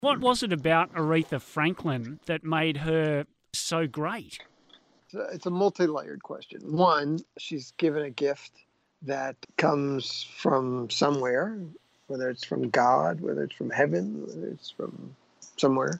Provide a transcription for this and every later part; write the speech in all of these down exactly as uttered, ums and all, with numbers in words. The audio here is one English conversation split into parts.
What was it about Aretha Franklin that made her so great? It's a, it's a multi-layered question. One, she's given a gift that comes from somewhere, whether it's from God, whether it's from heaven, whether it's from somewhere.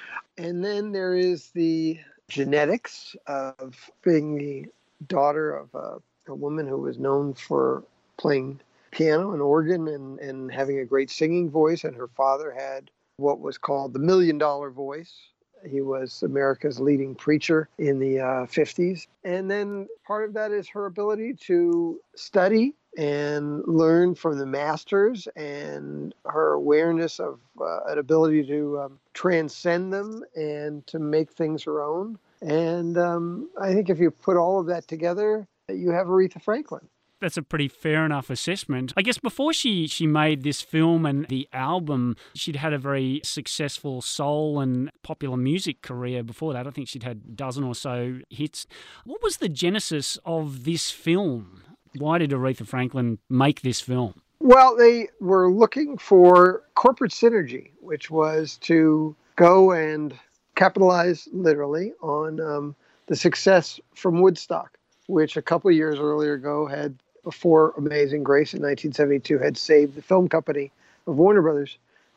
And then there is the genetics of being the daughter of a, a woman who was known for playing piano and organ and, and having a great singing voice. And her father had what was called the million dollar voice. He was America's leading preacher in the uh, fifties. And then part of that is her ability to study and learn from the masters, and her awareness of uh, an ability to um, transcend them and to make things her own. And um, I think if you put all of that together, you have Aretha Franklin. That's a pretty fair enough assessment. I guess before she, she made this film and the album, she'd had a very successful soul and popular music career before that. I think she'd had a dozen or so hits. What was the genesis of this film? Why did Aretha Franklin make this film? Well, they were looking for corporate synergy, which was to go and capitalize literally on um, the success from Woodstock, which a couple of years earlier ago had, before Amazing Grace in nineteen seventy-two, had saved the film company of Warner Brothers.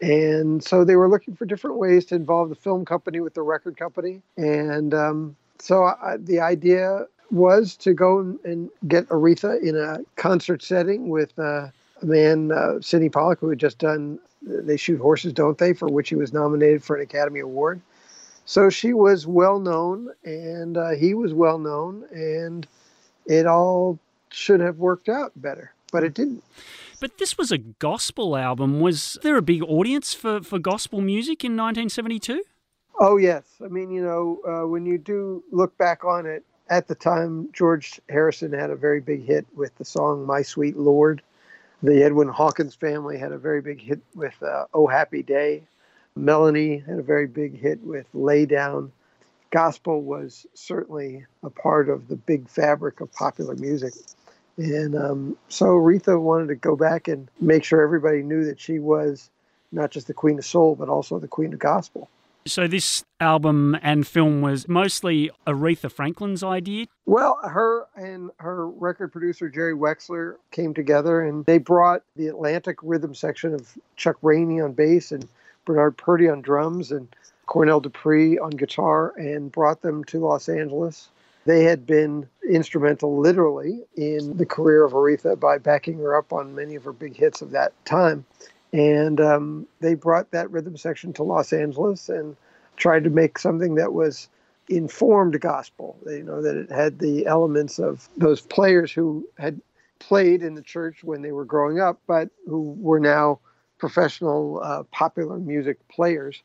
And so they were looking for different ways to involve the film company with the record company. And um, so I, the idea was to go and get Aretha in a concert setting with uh, a man, uh, Sidney Pollack, who had just done They Shoot Horses, Don't They?, for which he was nominated for an Academy Award. So she was well known, and uh, he was well known, and it all should have worked out better, but it didn't. But this was a gospel album. Was there a big audience for, for gospel music in nineteen seventy-two? Oh, yes. I mean, you know, uh, when you do look back on it, at the time, George Harrison had a very big hit with the song My Sweet Lord. The Edwin Hawkins family had a very big hit with uh, Oh Happy Day. Melanie had a very big hit with Lay Down. Gospel was certainly a part of the big fabric of popular music. And um, so Aretha wanted to go back and make sure everybody knew that she was not just the Queen of Soul, but also the Queen of Gospel. So this album and film was mostly Aretha Franklin's idea? Well, her and her record producer, Jerry Wexler, came together, and they brought the Atlantic rhythm section of Chuck Rainey on bass and Bernard Purdie on drums and Cornell Dupree on guitar, and brought them to Los Angeles. They had been instrumental, literally, in the career of Aretha by backing her up on many of her big hits of that time. And um, they brought that rhythm section to Los Angeles and tried to make something that was informed gospel. You know, that it had the elements of those players who had played in the church when they were growing up, but who were now professional uh, popular music players.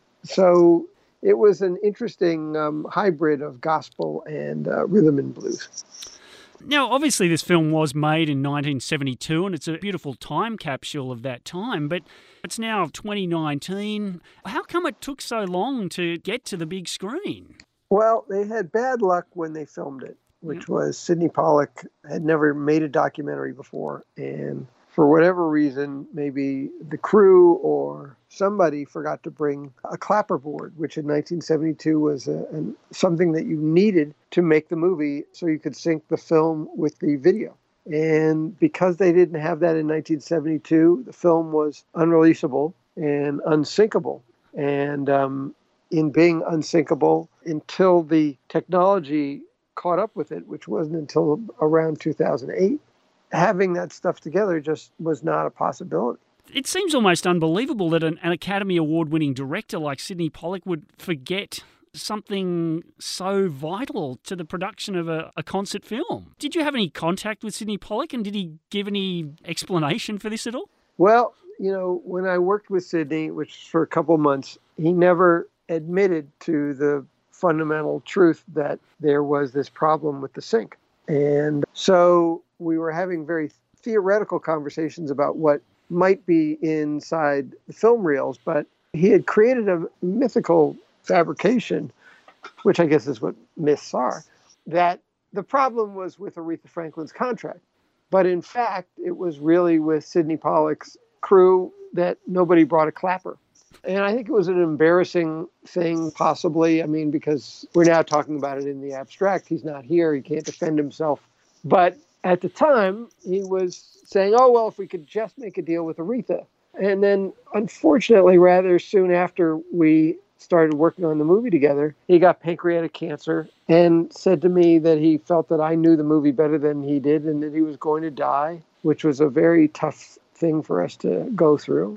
So it was an interesting um, hybrid of gospel and uh, rhythm and blues. Now, obviously, this film was made in nineteen seventy-two, and it's a beautiful time capsule of that time, but it's now twenty nineteen. How come it took so long to get to the big screen? Well, they had bad luck when they filmed it, which was Sidney Pollack had never made a documentary before, and for whatever reason, maybe the crew or somebody forgot to bring a clapperboard, which in nineteen seventy-two was a, an, something that you needed to make the movie so you could sync the film with the video. And because they didn't have that in nineteen seventy-two, the film was unreleasable and unsyncable. And um, in being unsyncable, until the technology caught up with it, which wasn't until around two thousand eight, having that stuff together just was not a possibility. It seems almost unbelievable that an, an Academy Award-winning director like Sidney Pollack would forget something so vital to the production of a, a concert film. Did you have any contact with Sidney Pollack, and did he give any explanation for this at all? Well, you know, when I worked with Sidney, which was for a couple months, he never admitted to the fundamental truth that there was this problem with the sync. And so we were having very theoretical conversations about what might be inside the film reels, but he had created a mythical fabrication, which I guess is what myths are, that the problem was with Aretha Franklin's contract. But in fact, it was really with Sidney Pollack's crew that nobody brought a clapper. And I think it was an embarrassing thing, possibly. I mean, because we're now talking about it in the abstract. He's not here. He can't defend himself. But at the time, he was saying, oh, well, if we could just make a deal with Aretha. And then, unfortunately, rather soon after we started working on the movie together, he got pancreatic cancer and said to me that he felt that I knew the movie better than he did and that he was going to die, which was a very tough thing for us to go through.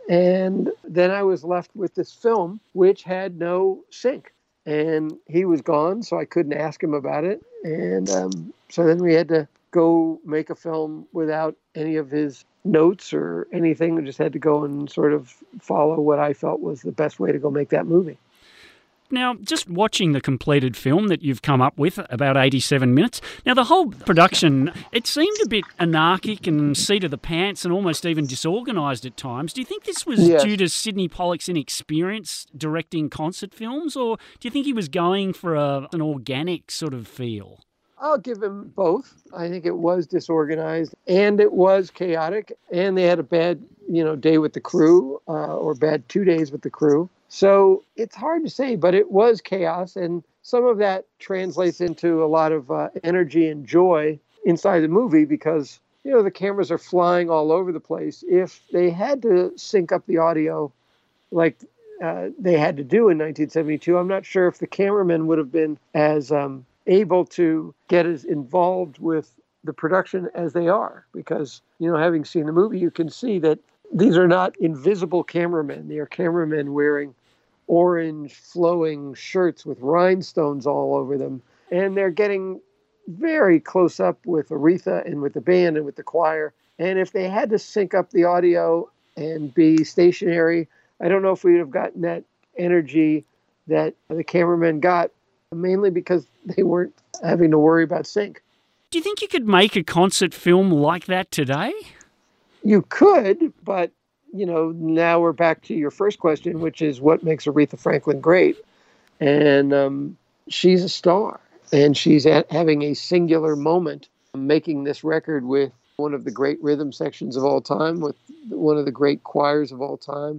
And then I was left with this film, which had no sync. And he was gone, so I couldn't ask him about it. And um, so then we had to go make a film without any of his notes or anything. We just had to go and sort of follow what I felt was the best way to go make that movie. Now, just watching the completed film that you've come up with, about eighty-seven minutes, now the whole production, it seemed a bit anarchic and seat of the pants and almost even disorganised at times. Do you think this was Yes. due to Sidney Pollack's inexperience directing concert films, or do you think he was going for a, an organic sort of feel? I'll give him both. I think it was disorganized and it was chaotic, and they had a bad, you know, day with the crew uh, or bad two days with the crew. So it's hard to say, but it was chaos, and some of that translates into a lot of uh, energy and joy inside the movie because, you know, the cameras are flying all over the place. If they had to sync up the audio like uh, they had to do in nineteen seventy-two, I'm not sure if the cameramen would have been as um, able to get as involved with the production as they are because, you know, having seen the movie, you can see that these are not invisible cameramen. They are cameramen wearing orange flowing shirts with rhinestones all over them. And they're getting very close up with Aretha and with the band and with the choir. And if they had to sync up the audio and be stationary, I don't know if we would have gotten that energy that the cameramen got, mainly because they weren't having to worry about sync. Do you think you could make a concert film like that today? You could, but, you know, now we're back to your first question, which is what makes Aretha Franklin great? And um, she's a star, and she's at, having a singular moment making this record with one of the great rhythm sections of all time, with one of the great choirs of all time,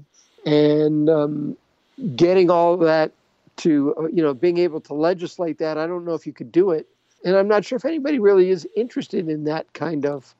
and um, getting all that to, you know, being able to legislate that. I don't know if you could do it. And I'm not sure if anybody really is interested in that kind of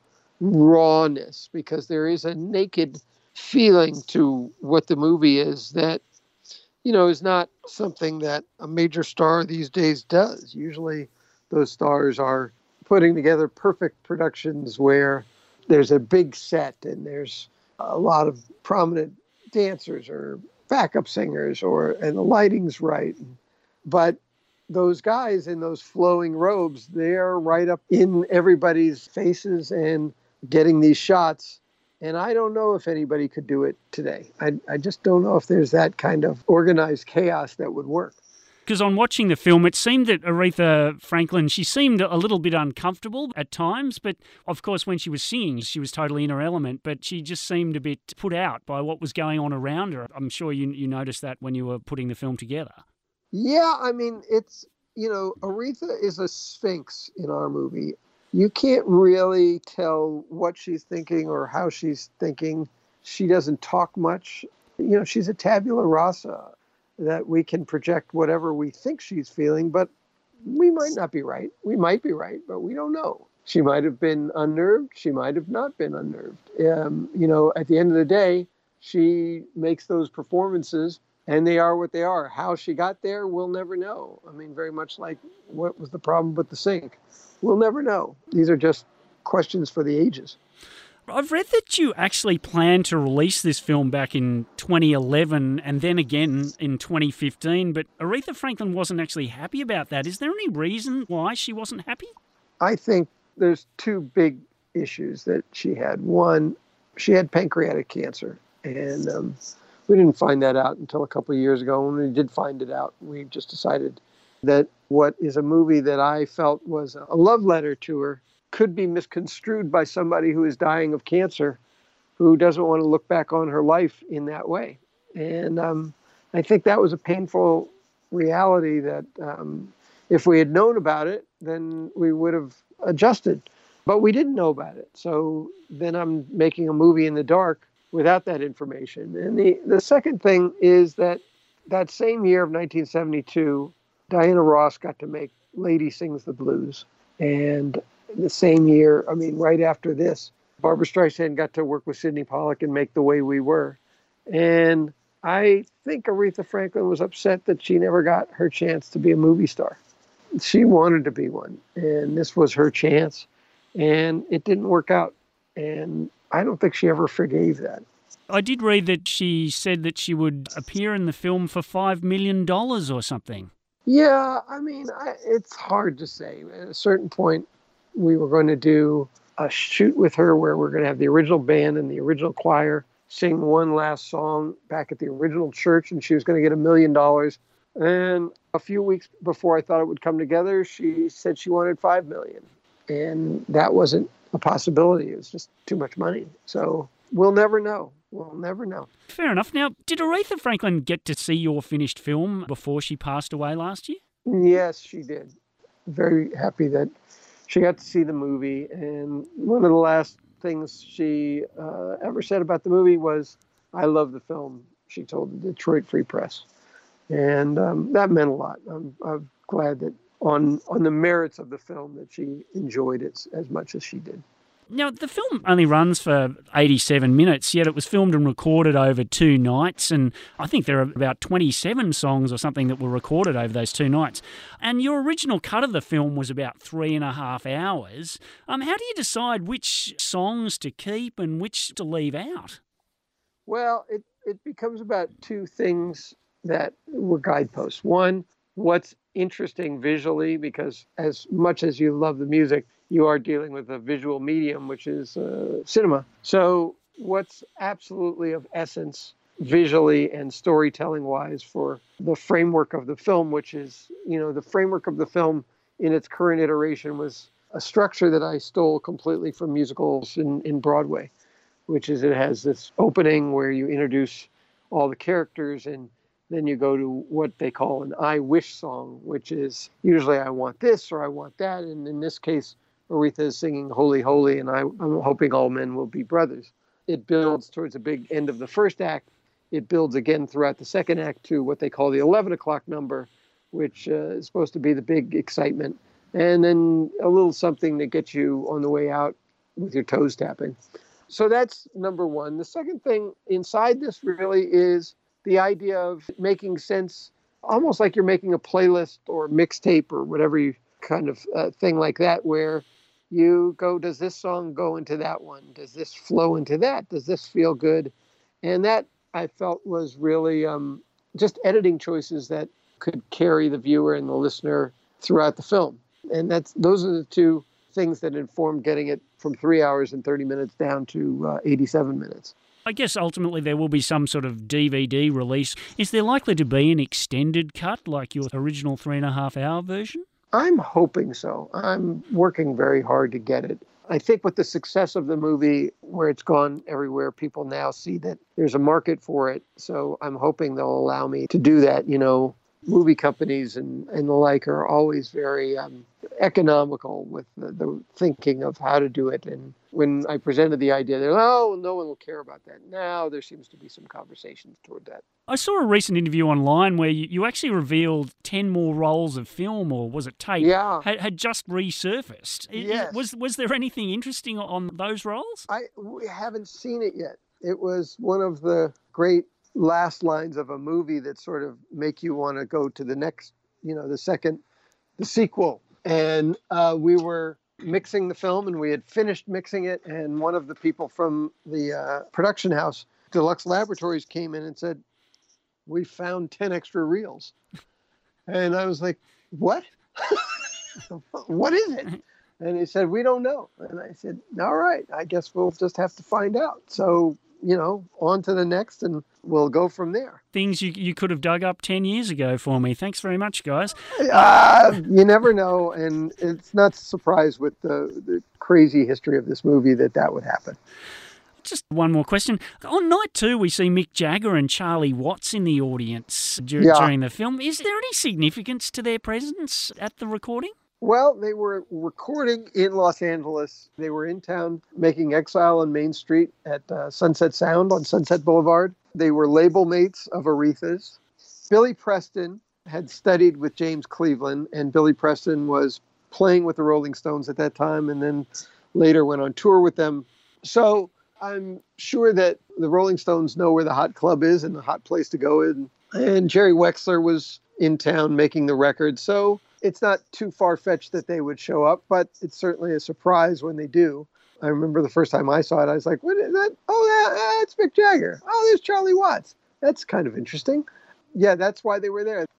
rawness, because there is a naked feeling to what the movie is that, you know, is not something that a major star these days does. Usually those stars are putting together perfect productions where there's a big set and there's a lot of prominent dancers or backup singers, or and the lighting's right. But those guys in those flowing robes, they're right up in everybody's faces and getting these shots. And I don't know if anybody could do it today. I, I just don't know if there's that kind of organized chaos that would work. Because on watching the film, it seemed that Aretha Franklin, she seemed a little bit uncomfortable at times, but of course when she was singing, she was totally in her element, but she just seemed a bit put out by what was going on around her. I'm sure you you noticed that when you were putting the film together. Yeah, I mean, it's, you know, Aretha is a sphinx in our movie. You can't really tell what she's thinking or how she's thinking. She doesn't talk much. You know, she's a tabula rasa, that we can project whatever we think she's feeling, but we might not be right. We might be right, but we don't know. She might have been unnerved. She might have not been unnerved. Um, you know, at the end of the day, she makes those performances and they are what they are. How she got there, we'll never know. I mean, very much like what was the problem with the sync. We'll never know. These are just questions for the ages. I've read that you actually planned to release this film back in twenty eleven and then again in twenty fifteen, but Aretha Franklin wasn't actually happy about that. Is there any reason why she wasn't happy? I think there's two big issues that she had. One, she had pancreatic cancer, and um, we didn't find that out until a couple of years ago. When we did find it out, we just decided that what is a movie that I felt was a love letter to her could be misconstrued by somebody who is dying of cancer, who doesn't want to look back on her life in that way. And um, I think that was a painful reality that um, if we had known about it, then we would have adjusted. But we didn't know about it. So then I'm making a movie in the dark without that information. And the, the second thing is that that same year of nineteen seventy-two, Diana Ross got to make Lady Sings the Blues. And the same year, I mean, right after this, Barbra Streisand got to work with Sydney Pollack and make The Way We Were. And I think Aretha Franklin was upset that she never got her chance to be a movie star. She wanted to be one, and this was her chance, and it didn't work out. And I don't think she ever forgave that. I did read that she said that she would appear in the film for five million dollars or something. Yeah, I mean, I, it's hard to say. At a certain point, we were going to do a shoot with her where we're going to have the original band and the original choir sing one last song back at the original church, and she was going to get a million dollars. And a few weeks before I thought it would come together, she said she wanted five million dollars. And that wasn't a possibility. It was just too much money. So we'll never know. We'll never know. Fair enough. Now, did Aretha Franklin get to see your finished film before she passed away last year? Yes, she did. Very happy that she got to see the movie. And one of the last things she uh, ever said about the movie was, "I love the film," she told the Detroit Free Press. And um, that meant a lot. I'm, I'm glad that on on the merits of the film that she enjoyed it as much as she did. Now, the film only runs for eighty-seven minutes, yet it was filmed and recorded over two nights, and I think there are about twenty-seven songs or something that were recorded over those two nights. And your original cut of the film was about three and a half hours. Um, how do you decide which songs to keep and which to leave out? Well, it, it becomes about two things that were guideposts. One, what's interesting visually, because as much as you love the music, you are dealing with a visual medium, which is uh, cinema. So what's absolutely of essence visually and storytelling wise for the framework of the film, which is, you know, the framework of the film in its current iteration was a structure that I stole completely from musicals in, in Broadway, which is it has this opening where you introduce all the characters, and then you go to what they call an I wish song, which is usually I want this or I want that. And in this case, Aretha is singing Holy, Holy, and I, I'm hoping all men will be brothers. It builds towards the big end of the first act. It builds again throughout the second act to what they call the eleven o'clock number, which uh, is supposed to be the big excitement. And then a little something that gets you on the way out with your toes tapping. So that's number one. The second thing inside this really is the idea of making sense, almost like you're making a playlist or mixtape or whatever you kind of uh, thing like that, where you go, does this song go into that one? Does this flow into that? Does this feel good? And that I felt was really um, just editing choices that could carry the viewer and the listener throughout the film. And that's those are the two things that informed getting it from three hours and thirty minutes down to uh, eighty-seven minutes. I guess ultimately there will be some sort of D V D release. Is there likely to be an extended cut like your original three and a half hour version? I'm hoping so. I'm working very hard to get it. I think with the success of the movie, where it's gone everywhere, people now see that there's a market for it. So I'm hoping they'll allow me to do that. You know, movie companies and, and the like are always very um, economical with the, the thinking of how to do it. And when I presented the idea, they're like, oh, no one will care about that. Now there seems to be some conversations toward that. I saw a recent interview online where you, you actually revealed ten more rolls of film, or was it tape, yeah. had, had just resurfaced. Yes. Was, was there anything interesting on those rolls? I we haven't seen it yet. It was one of the great last lines of a movie that sort of make you want to go to the next, you know, the second, the sequel. And uh, we were mixing the film and we had finished mixing it. And one of the people from the uh, production house, Deluxe Laboratories, came in and said, "We found ten extra reels." And I was like, what? What is it? And he said, "We don't know." And I said, all right, I guess we'll just have to find out. So, you know, on to the next, and we'll go from there. Things you you could have dug up ten years ago for me. Thanks very much, guys. Uh, you never know, and it's not a surprise with the, the crazy history of this movie that that would happen. Just one more question. On night two, we see Mick Jagger and Charlie Watts in the audience dur- Yeah. during the film. Is there any significance to their presence at the recording? Well, they were recording in Los Angeles. They were in town making Exile on Main Street at uh, Sunset Sound on Sunset Boulevard. They were label mates of Aretha's. Billy Preston had studied with James Cleveland, and Billy Preston was playing with the Rolling Stones at that time and then later went on tour with them. So I'm sure that the Rolling Stones know where the hot club is and the hot place to go in. And Jerry Wexler was in town making the record. So it's not too far-fetched that they would show up, but it's certainly a surprise when they do. I remember the first time I saw it, I was like, what is that? Oh, yeah, it's Mick Jagger. Oh, there's Charlie Watts. That's kind of interesting. Yeah, that's why they were there.